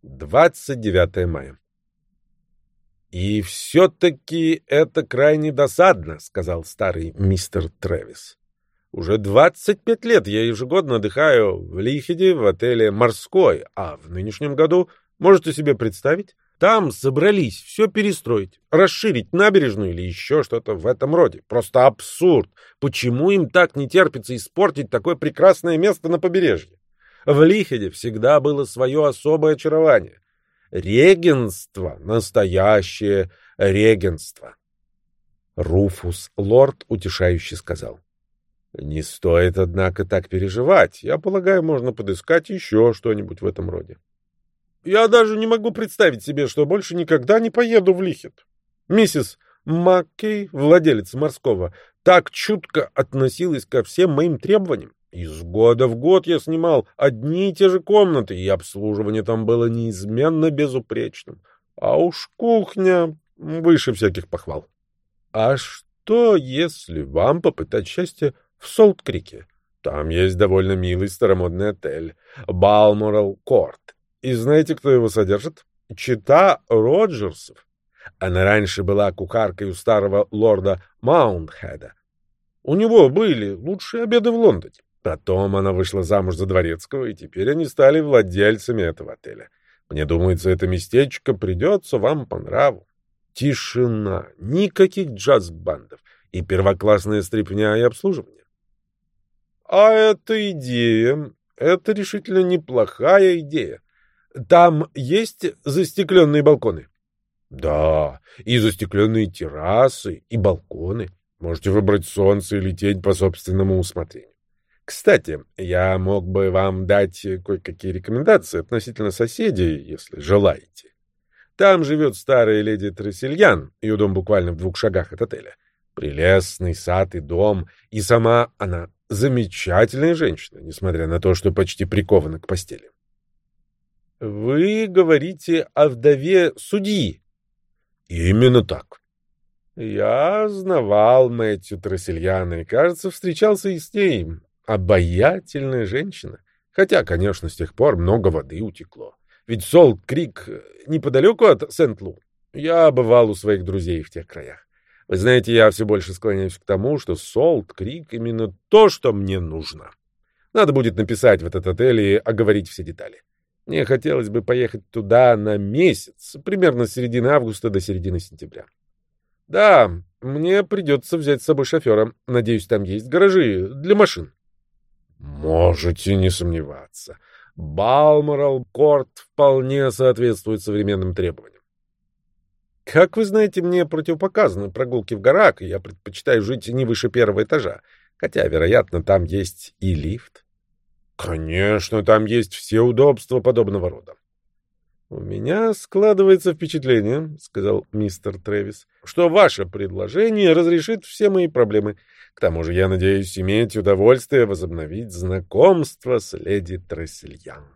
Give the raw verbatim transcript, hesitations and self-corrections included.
двадцать девятое мая. «И все-таки это крайне досадно», — сказал старый мистер Трэвис. «Уже двадцать пять лет я ежегодно отдыхаю в Лихеде в отеле «Морской», а в нынешнем году, можете себе представить, там собрались все перестроить, расширить набережную или еще что-то в этом роде. Просто абсурд. Почему им так не терпится испортить такое прекрасное место на побережье? В Лихеде всегда было свое особое очарование. Регенство, настоящее регенство». Руфус Лорд утешающе сказал: «Не стоит, однако, так переживать. Я полагаю, можно подыскать еще что-нибудь в этом роде». «Я даже не могу представить себе, что больше никогда не поеду в Лихед. Миссис Маккей, владелец Морского, так чутко относилась ко всем моим требованиям. Из года в год я снимал одни и те же комнаты, и обслуживание там было неизменно безупречным. А уж кухня выше всяких похвал. А что, если вам попытать счастье в Солт-Крике? Там есть довольно милый старомодный отель Балморал Корт. И знаете, кто его содержит? Чета Роджерсов. Она раньше была кухаркой у старого лорда Маунтхеда. У него были лучшие обеды в Лондоне. Потом она вышла замуж за дворецкого, и теперь они стали владельцами этого отеля. Мне думается, это местечко придется вам по нраву. Тишина, никаких джаз-бандов и первоклассная стряпня и обслуживание. А эта идея, это решительно неплохая идея. Там есть застекленные балконы? Да, и застекленные террасы, и балконы. Можете выбрать солнце или тень по собственному усмотрению. Кстати, я мог бы вам дать кое-какие рекомендации относительно соседей, если желаете. Там живет старая леди Трессельян, ее дом буквально в двух шагах от отеля. Прелестный сад и дом, и сама она замечательная женщина, несмотря на то, что почти прикована к постели. Вы говорите о вдове судьи? Именно так. Я знавал Мэтью Трессельяна и, кажется, встречался и с ней. Обаятельная женщина. Хотя, конечно, с тех пор много воды утекло. Ведь Солт-Крик неподалеку от Сент-Лу. Я бывал у своих друзей в тех краях. Вы знаете, я все больше склоняюсь к тому, что Солт-Крик именно то, что мне нужно. Надо будет написать в этот отель и оговорить все детали. Мне хотелось бы поехать туда на месяц, примерно с середины августа до середины сентября. Да, мне придется взять с собой шофера. Надеюсь, там есть гаражи для машин. Можете не сомневаться. Балморал Корт вполне соответствует современным требованиям. Как вы знаете, мне противопоказаны прогулки в горах, и я предпочитаю жить не выше первого этажа, хотя, вероятно, там есть и лифт. Конечно, там есть все удобства подобного рода. У меня складывается впечатление, сказал мистер Трэвис, что ваше предложение разрешит все мои проблемы. К тому же я надеюсь иметь удовольствие возобновить знакомство с леди Трессельян.